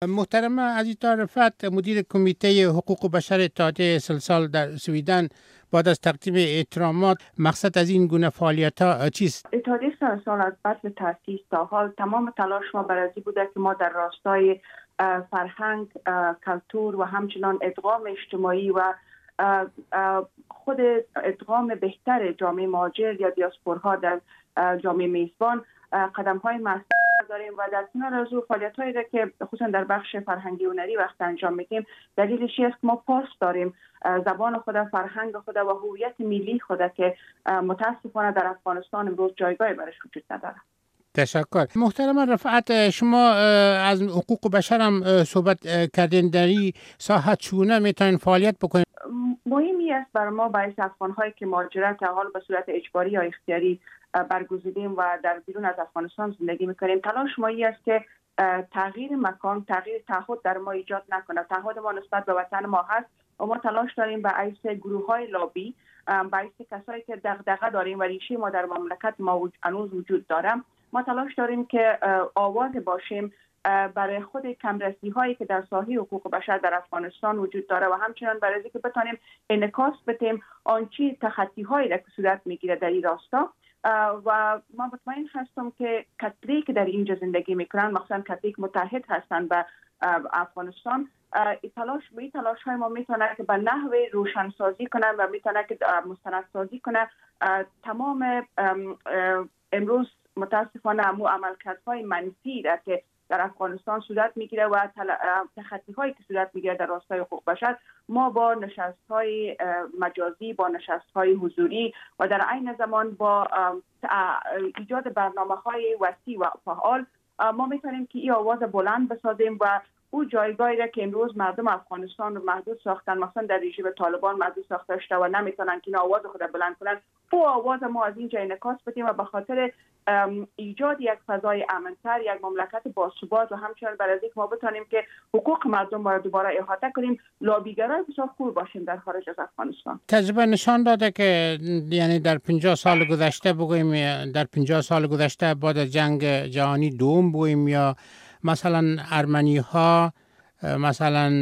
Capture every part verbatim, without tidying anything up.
محترم عزیزا رفعت، مدیر کمیته حقوق بشر اتحادیه سلسال در سویدن، بعد از تقدیم احترامات، مقصد از این گونه فعالیت ها چیست؟ اتحادیه سلسال از بعد تأسیس تا حال تمام تلاش ما برای این بوده که ما در راستای فرهنگ، کلتور و همچنان ادغام اجتماعی و خود ادغام بهتر جامعه مهاجر یا دیاسپورها در جامعه میزبان قدم های مؤثر داریم و در کنار از او فعالیت هایی را که خصوصا در بخش فرهنگی و هنری وقت انجام میدیم، دلیلش است که ما پاس داریم زبان خود، فرهنگ خود و هویت ملی خود که متاسفانه در افغانستان امروز جایگاهی برش وجود نداره. تشکر. محترم رفعت، شما از حقوق بشر هم صحبت کردین، در این ساحه چونه میتونین فعالیت بکنین؟ مهمی است برای ما باعث افغان‌هایی که مهاجرت حال به صورت اجباری یا اختیاری برگزیدیم و در بیرون از افغانستان زندگی میکنیم، تلاش ما است که تغییر مکان، تغییر تعهد در ما ایجاد نکنه. تعهد ما نسبت به وطن ما هست و ما تلاش داریم به عیس گروه‌های لابی، به عیس کسایی که دغدغه داریم و ریشه ما در مملکت ما هنوز وجود داره، ما تلاش داریم که آواز باشیم برای خود کمرسی هایی که در ساحه حقوق بشر در افغانستان وجود داره و همچنان برای اینکه بتونیم انعکاس بدیم آنچه تخطی هایی را که صورت میگیره در این راستا. و ما مطمئن هستم که کتری که در اینجا زندگی میکنن، مخصوصا کتری که متحد هستند به افغانستان، تلاش به تلاش های ما میتونه که به نحو روشنسازی کنه و میتونه که مستندسازی کنه تمام امروز متاسفانه امو عملکردهای منفی را که در افغانستان صورت میگیره و تخطی هایی که صورت میگیره در راستای حقوق بشر، ما با نشست های مجازی، با نشست های حضوری و در عین زمان با ایجاد برنامه های وسیع و فعال ما میتونیم که این آواز بلند بسازیم و او جایگاهی را که امروز مردم افغانستان رو محدود ساختن، مثلا در رژیم طالبان محدود ساخته شده و نمیتونن که این آواز خود بلند کنن، او آواز ما از اینجا انعکاس بدیم و به خاطر ایجاد یک فضای امن‌تر، یک مملکت باثبات و همچنین برای اینکه ما بتونیم که حقوق مردم را دوباره احاطه کنیم، لابیگرای بسیار خوب باشیم در خارج از افغانستان. تجربه نشان داده که یعنی در پنجاه سال گذشته بگوییم، در پنجاه سال گذشته بعد از جنگ جهانی دوم بگوییم، یا مثلا ارمنی ها، مثلا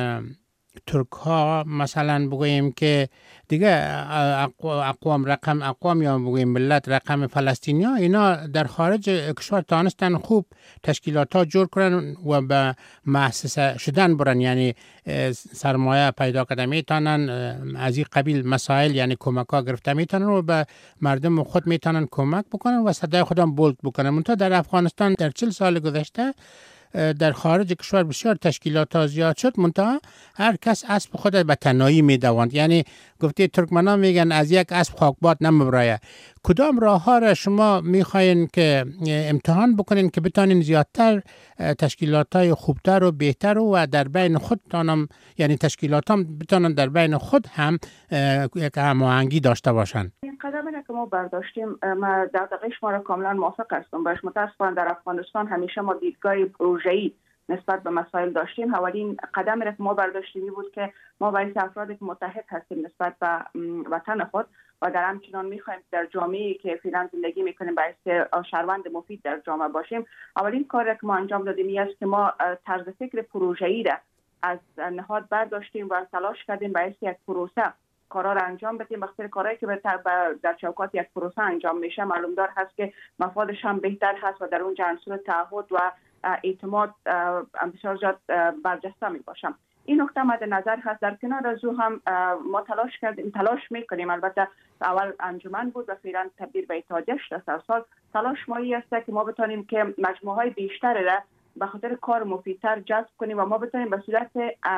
ترک ها، مثلا بگوییم که دیگه اقوام رقم اقوام یا بگوییم ملت رقم فلسطینی ها، اینا در خارج کشور تانستن خوب تشکیلات ها جور کنن و به مؤسسه شدن برن، یعنی سرمایه پیدا کردن میتونن، از این قبیل مسائل یعنی کمک ها گرفته میتونن و به مردم خود میتونن کمک بکنن و صدای خودم بلند بکنن. منتها در افغانستان در چهل سال گذشته در خارج کشور بسیار تشکیلات ها زیاد شد، منتها هر کس اسب خود به تنهایی میدواند. یعنی گفته ترکمنان میگن از یک اسب خاکباد نمیبرایه. کدام راه ها را شما میخواین که امتحان بکنین که بتانین زیادتر تشکیلات های خوبتر و بهتر و در بین خود تانم، یعنی تشکیلات هم بتانن در بین خود هم یک هماهنگی داشته باشن؟ این قدمی که ما برداشتیم، ما در دقیق شما را کاملا موافق هستم باش. متاسفانه در افغانستان همیشه ما دیدگاه پروژه‌ای نسبت به مسائل داشتیم. اولین قدمی که ما برداشتیم بود که ما باید افرادی که متحد هستیم نسبت به وطن خود و در همچنان میخوایم در جامعه‌ای که فعلا زندگی میکنیم باید شهروند مفید در جامعه باشیم. اولین کاری که ما انجام دادیم این است که ما طرز فکر پروژه‌ای را از نهاد برداشتیم و تلاش کردیم باید یک پروسه کارا را انجام بدیم. وقتی کارهایی که در چوکات یک پروسه انجام میشه معلوم دار هست که مفادش هم بهتر هست و در اون عنصر تعهد و اعتماد بسیار زیاد برجسته می باشم. این نکته مد نظر هست. در کنار از او هم ما تلاش کردیم، تلاش میکنیم. البته اول انجمن بود و فعلا تبدیل به اتحادیه شده. سال تلاش ما است که ما بتونیم که مجموعه های بیشتر را به خاطر کار مفیدتر جذب کنیم و ما بتونیم به صورت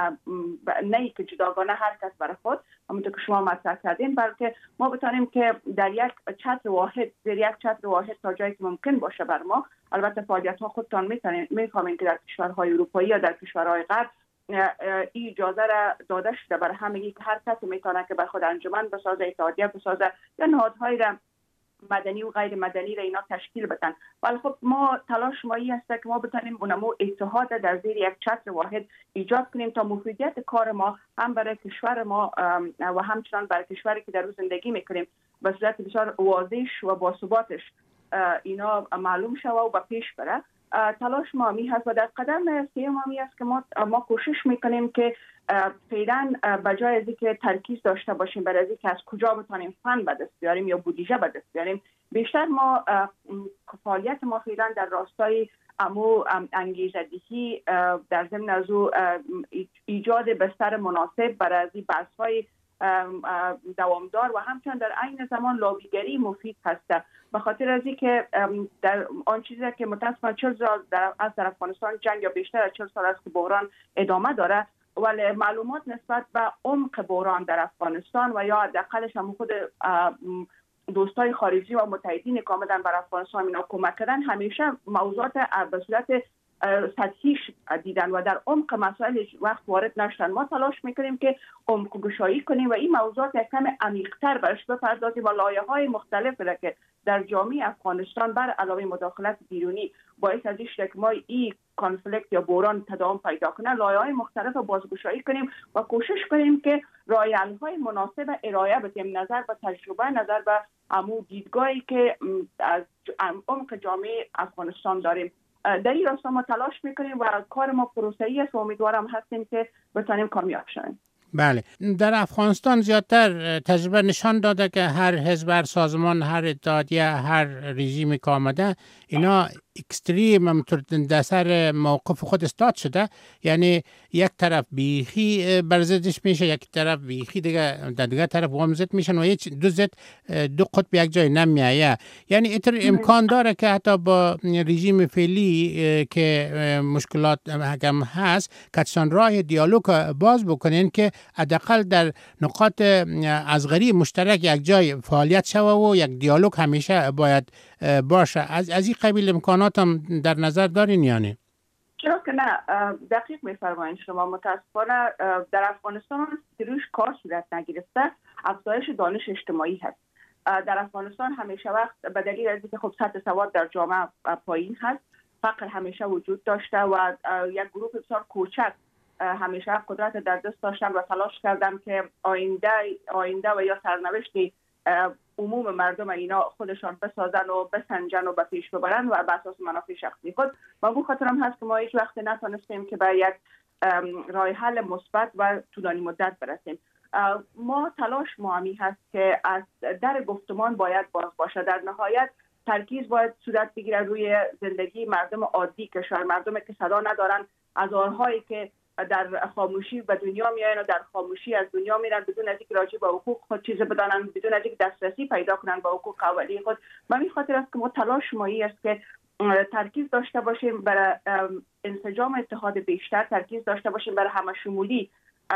نه که جداگانه هر کس برای خود، همونطور که شما مطرح کردین، بلکه ما بتونیم که در یک چتر واحد، زیر یک چتر واحد تا جایی که ممکن باشه بر ما، البته فعالیت ها خودتان میتونین میفهمین که در کشورهای اروپایی یا در کشورهای غرب این اجازه را داده شده برای همگی که هر کسی میتونه که بر خود انجمن بسازه، اتحادیه بسازه یا نهادهای را مدنی و غیر مدنی را اینا تشکیل بدن. ولی خب ما تلاش ما این است که ما بتونیم اونمو اتحاد در زیر یک چتر واحد ایجاد کنیم تا مفیدیت کار ما هم برای کشور ما و همچنان برای کشوری که در اون زندگی میکنیم به صورت بسیار واضح و باثباتش اینا معلوم شوه و به پیش بره. تلاش ما می هست و در قدم سوم ما می است که ما ما کوشش میکنیم که فعلا بجای از اینکه ترکیز داشته باشیم برای از اینکه از کجا بتونیم فند به دست بیاریم یا بودجه به دست بیاریم، بیشتر ما فعالیت ما فعلا در راستای امو انگیزدهی در ضمن از ایجاد بستر مناسب برای از این بحث‌های دوامدار و همچنین در عین زمان لابیگری مفید هست. به خاطر از اینکه در آن چیزی که متأسفانه چهل سال در از در افغانستان جنگ یا بیشتر از چهل سال است که بحران ادامه داره، ولی معلومات نسبت به عمق بحران در افغانستان و یا حداقلش هم خود دوستای خارجی و متحدین که آمدن بر افغانستان اینا کمک کردن همیشه موضوعات به صورت سطحیش دیدن و در عمق مسائل وقت وارد نشدن. ما تلاش میکنیم که عمق گشایی کنیم و این موضوعات یک کم عمیق‌تر برش بپردازیم و لایه‌های مختلفی را که در جامعه افغانستان بر علاوه مداخلت بیرونی باعث از این شد که ما این کانفلیکت یا بحران تداوم پیدا کنه، لایه‌های مختلف بازگشایی کنیم و کوشش کنیم که راه حل‌های مناسب ارائه بدیم نظر به تجربه، نظر به عمو دیدگاهی که از عمق جامعه افغانستان داریم. در این راستا ما تلاش میکنیم و کار ما پروسه‌ای است و امیدوارم هستیم که بتونیم کامیاب شویم. بله، در افغانستان زیادتر تجربه نشان داده که هر حزب، هر سازمان، هر اتحادیه، هر رژیمی که آمده اینا اکستریم هم در سر موقف خود استاد شده، یعنی یک طرف بیخی برزدش میشه، یک طرف بیخی دیگه در دیگه طرف وامزد میشن و هیچ دو زد دو قطب یک جای نمیایه. یعنی اتر امکان داره که حتی با رژیم فعلی که مشکلات هم هست کتشان راه دیالوگ باز بکنین که حداقل در نقاط ازغری مشترک یک جای فعالیت شوه و یک دیالوگ همیشه باید باشه. از از این قبیل امکانات هم در نظر دارین یعنی؟ چرا که نه، دقیق میفرمایین شما. متاسفانه در افغانستان روش کار صورت نگرفته، افزایش دانش اجتماعی هست. در افغانستان همیشه وقت به دلیل از اینکه خب سطح سواد در جامعه پایین هست، فقر همیشه وجود داشته و یک گروه بسیار کوچک همیشه قدرت در دست داشتن و تلاش کردن که آینده آینده و یا سرنوشت عموم مردم اینا خودشان بسازن و بسنجن و به پیش ببرن و بر اساس منافع شخصی خود. و به خاطر هم هست که ما هیچ وقت نتونستیم که به یک راه حل مثبت و طولانی مدت برسیم. ما تلاش معمی هست که از در گفتمان باید باز باشه. در نهایت ترکیز باید صورت بگیره روی زندگی مردم عادی کشور، مردمی که صدا ندارن، هزارهایی که در خاموشی به دنیا میاین و در خاموشی از دنیا میرن بدون از اینکه راجع به حقوق خود چیز بدانن، بدون از اینکه دسترسی پیدا کنن به حقوق اولیه خود. و این خاطر است که ما تلاش مایی است که ترکیز داشته باشیم برای انسجام اتحاد بیشتر، ترکیز داشته باشیم برای همشمولی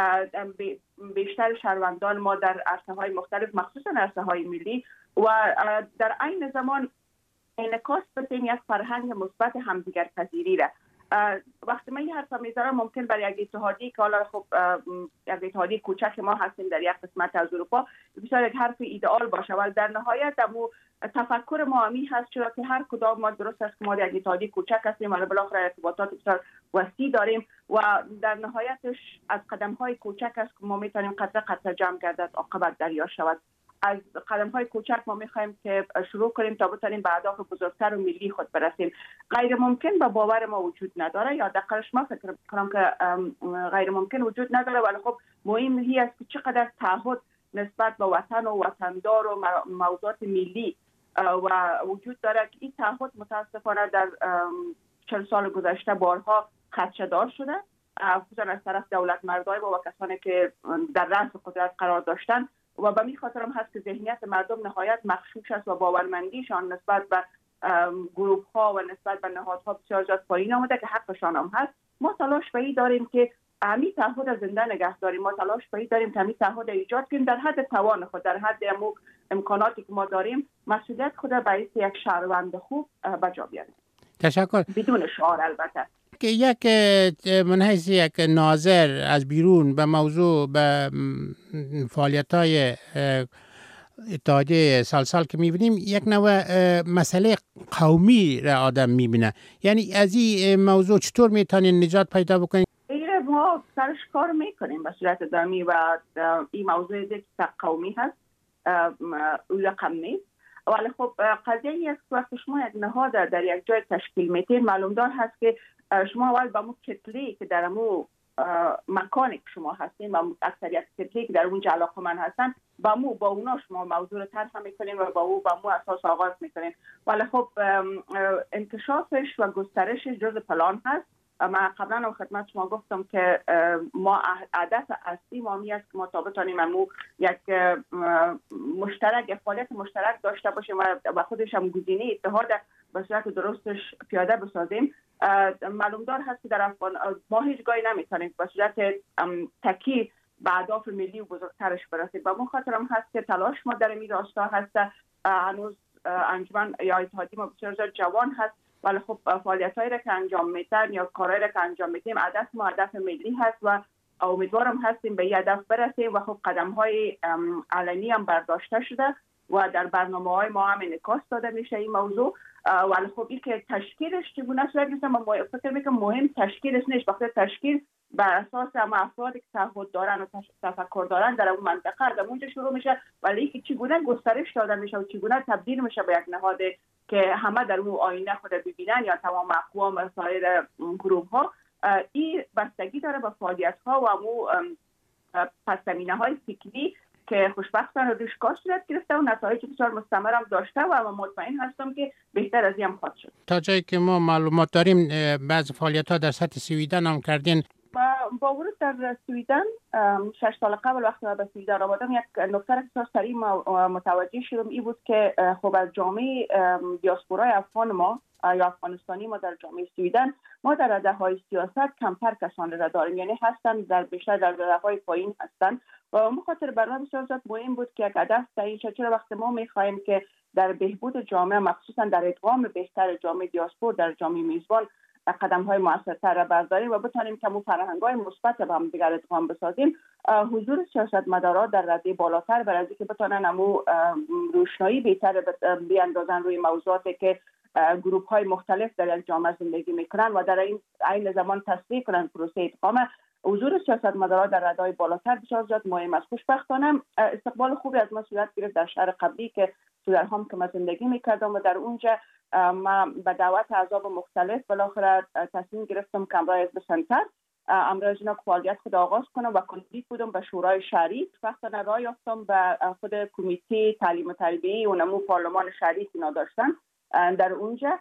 بیشتر شهروندان ما در عرصه‌های مختلف، مخصوصا عرصه‌های ملی، و در عین زمان انعکاس بدیم یک فرهنگ مثبت همدیگر پذیری را. وقتی من یه حرف میذارم ممکن برای یک اتحادیه که حالا خب یک اتحادیه کوچک ما هستیم در یک قسمت از اروپا بسیار یک حرف ایدئال باشه، ولی در نهایت امو تفکر ما همی هست، چرا که هر کدام ما درست است که ما یک اتحادیه کوچک هستیم ولی بالاخره ارتباطات بسیار وسیع داریم و در نهایتش از قدم های کوچک است که ما میتونیم قطره قطره جمع گردد عاقبت دریا شود. از قدم های کوچک ما میخوایم که شروع کنیم تا بتونیم به اهداف بزرگتر و ملی خود برسیم. غیر ممکن به باور ما وجود نداره، یا دقیقش ما فکر میکنم که غیر ممکن وجود نداره، ولی خب مهم هی است که چقدر تعهد نسبت به وطن و وطندار و موضوعات ملی و وجود داره که این تعهد متاسفانه در چند سال گذشته بارها خدشه‌دار شده، خصوصا از طرف دولت مردای و کسانی که در رأس قدرت قرار داشتن. و به می خاطر هم هست که ذهنیت مردم نهایت مغشوش است و باورمندیشان نسبت به گروه ها و نسبت به نهادها بسیار زیاد پایین آمده که حقشان هم هست. ما تلاش به این داریم که همین تعهد زنده نگه داریم، ما تلاش به این داریم که همین تعهد ایجاد کنیم در حد توان خود، در حد امکاناتی که ما داریم، مسئولیت خود به یک شهروند خوب بجا بیاریم. تشکر. بدون شعار البته. که یک من حیث یک ناظر از بیرون به موضوع به فعالیت‌های اتحادیه سالسال که می‌بینیم یک نوع مسئله قومی را آدم می‌بینه، یعنی از این موضوع چطور میتونین نجات پیدا بکنین؟ ایره ما سرش کار میکنیم به صورت دائمی و این موضوع یک قومی هست او رقم نیست. ولی خب قضیه این است که وقتی شما یک نهاد در یک جای تشکیل میتین، معلوم دار هست که شما اول با مو کتلی که در مو مکانی که شما هستین و اکثریت کتلی که در اونجا علاقمند هستن با مو با اونا شما موضوع رو طرح میکنین و با او با مو اساس آغاز میکنین. ولی خب انکشافش و گسترشش جز پلان هست. من قبلا هم خدمت شما گفتم که ما هدف اصلی ما می است که ما تا بتانیم امو یک مشترک یک فعالیت مشترک داشته باشیم و خودش هم گزینه اتحاد به صورت درستش پیاده بسازیم. معلوم دار هست که در افغان ما هیچ گاهی نمیتونیم به صورت تکی به اهداف ملی و بزرگترش برسید و اون خاطر هم هست که تلاش ما در این راستا هست. هنوز انجمن یا اتحادیه ما بسیار جوان هست، ولی خب فعالیت‌هایی را که انجام میدن یا کارهایی را که انجام میدیم هدف ما هدف ملی هست و امیدوارم هستیم به این هدف برسیم و خب قدم‌های علنی هم برداشته شده و در برنامه‌های ما هم انعکاس داده میشه این موضوع. ولی خب این که تشکیلش چگونه صورت میشه، من فکر میکنم مهم تشکیلش نیست، وقتی تشکیل بر اساس هم افرادی که تعهد دارن و تفکر دارن در اون منطقه در اونجا شروع میشه، ولی اینکه چگونه گسترش داده میشه و چگونه تبدیل میشه به یک نهاد که همه در اون آینه خود ببینن یا تمام اقوام و سایر گروه ها، این بستگی داره به فعالیت ها و امو پس‌زمینه های فکری که خوشبختانه روش کار صورت گرفته و نتایج بسیار مستمر هم داشته و من مطمئن هستم که بهتر از این هم خواهد شد. تا جایی که ما معلومات داریم بعض فعالیت ها در سطح سویدن هم کردین. با ورود در سویدن شش سال قبل وقتی من به سویدن آمدم یک نکته که بسیار سریع متوجه شدم این بود که خب از جامعه دیاسپورای افغان ما یا افغانستانی ما در جامعه سویدن ما در رده‌های سیاست کمتر کسان را داریم، یعنی هستن در بیشتر در رده‌های پایین هستن و به خاطر برنامه سیاست مهم بود که یک هدف تعیین شد. چرا وقتی ما می‌خوایم که در بهبود جامعه مخصوصا در ادغام بهتر جامعه دیاسپور در جامعه میزبان قدم‌های موثرتر را برداریم و بتانیم که مو فرهنگ‌های مثبت به هم دیگر ادغام بسازیم، حضور سیاستمدارا در رده بالاتر برای اینکه بتونن امو روشنایی بهتر بیاندازن روی موضوعاتی که گروه‌های مختلف در یک جامعه زندگی میکنن و در این عین زمان تسریع کنن پروسه ادغام. حضور سیاستمدارا در رده‌های بالاتر بسیار زیاد مهم است. خوشبختانه استقبال خوبی از ما صورت گرفت در شهر قبلی که سودرهام که من زندگی میکردم و در اونجا من به دعوت اعضاب مختلف بالاخره تصمیم گرفتم که امرای حزب سنتر امرای جنا فعالیت خود آغاز کنم و کاندید بودم به شورای شهری. وقتا راه یافتم به خود کمیته تعلیم و تربیه و نمو پارلمان شهری که داشتن در اونجا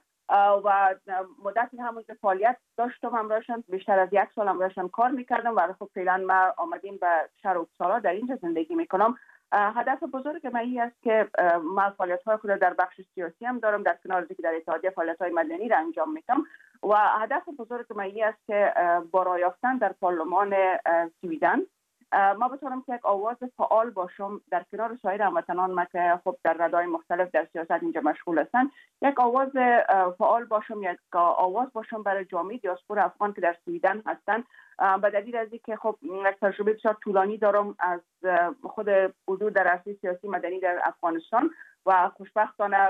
و مدتی همونجا فعالیت داشتم امرایشان، بیشتر از یک سال امرایشان کار میکردم و خب فعلا ما آمدیم به شهر اپسالا در اینجا زندگی میکنم. هدف بزرگ من این است که من فعالیت‌های خود در بخش سیاسی هم دارم، در کنار اینکه در اتحادیه فعالیت‌های مدنی را انجام میدم و هدف بزرگ من این است که با راه یافتن در پارلمان سویدن ما بتونم که یک آواز فعال باشم در کنار سایر هموطنان ما که خب در رده‌های مختلف در سیاست اینجا مشغول هستن، یک آواز فعال باشم، یک آواز باشم برای جامعه دیاسپور افغان که در سویدن هستن. به دلیل از اینکه خب یک تجربه بسیار طولانی دارم از خود حضور در عرصه سیاسی مدنی در افغانستان و خوشبختانه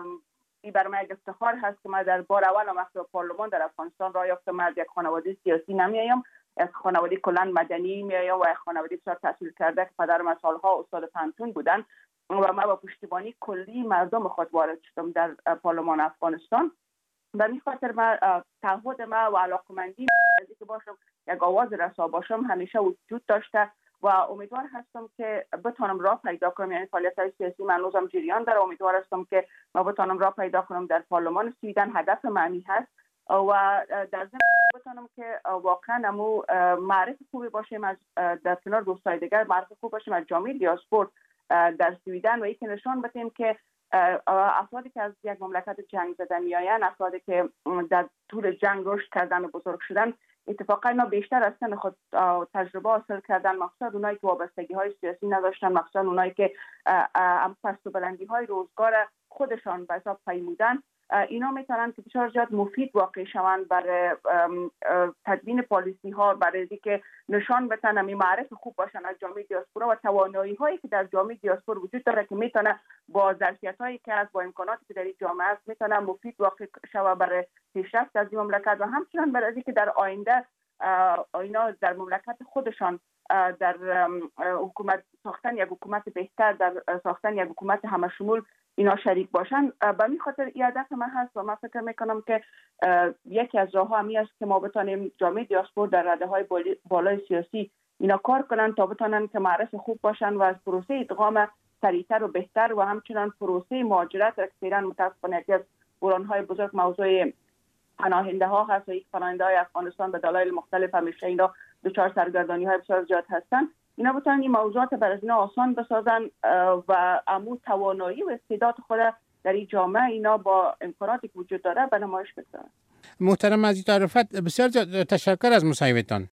این برای من یک افتخار هست که من در بار اول وقتی پارلمان در افغانستان راه یافتم. از یک خانواده سیاسی نمیایم، از خانواده کلان مدنی میایم و یک خانواده بسیار تحصیل کرده که پدرم از سالها استاد پانتون بودن و من با پشتیبانی کلی مردم خود وارد شدم در پارلمان افغانستان. به این خاطر من تعهد ما و علاقمندی از که باشم یک آواز رسا باشم همیشه وجود داشته و امیدوار هستم که بتونم راه پیدا کنم، یعنی فعالیت‌های سیاسی من هنوزم جریان داره. امیدوار هستم که ما بتونم راه پیدا کنم در پارلمان سویدن. هدف معنی هست و در ضمن بتونم که واقعا امو معرف خوبی باشیم از در کنار دوستای دیگر معرف خوب باشیم از جامعه دیاسپور در سویدن و اینکه نشان بدیم که افرادی که از یک مملکت جنگ زده میآیند، افرادی که در طول جنگ رشد کردن و بزرگ شدن، اتفاقا اینا بیشتر از سن خود تجربه حاصل کردن، مخصوصا اونایی که وابستگی های سیاسی نداشتن، مخصوصا اونایی که پست و بلندی های روزگار خودشان به حساب پیمودن، اینا میتونن که بسیار زیاد مفید واقع شوند برای تدوین پالیسی ها، برای اینکه نشان بدن همین معرف خوب باشن از جامعه دیاسپورا و توانایی هایی که در جامعه دیاسپور وجود داره که میتونه با ظرفیت هایی که از با امکاناتی که در این جامعه است میتونه مفید واقع شود برای پیشرفت از این مملکت و همچنین برای اینکه در آینده اینا در مملکت خودشان در حکومت ساختن یک حکومت بهتر، در ساختن یک حکومت همشمول اینا شریک باشن. به می خاطر این هدف من هست و من فکر میکنم که یکی از راه ها همی است که ما بتانیم جامعه دیاسپور در رده های بالای سیاسی اینا کار کنن تا بتانن که معرف خوب باشن و از پروسه ادغام سریعتر و بهتر و همچنان پروسه مهاجرت اکثرا متاسفانه یکی از بحران‌های بزرگ موضوع پناهنده ها هست و یک پناهنده های افغانستان به دلایل مختلف همیشه اینا دچار سرگردانی های بسیار زیاد هستن. اینا بتونن این موضوعات بر از اینا آسان بسازن و عمو توانایی و استعداد خود در این جامعه اینا با امکاناتی که وجود داره به نمایش بگذارن. محترم عزیز عرفت، بسیار تشکر از مصاحبهتان.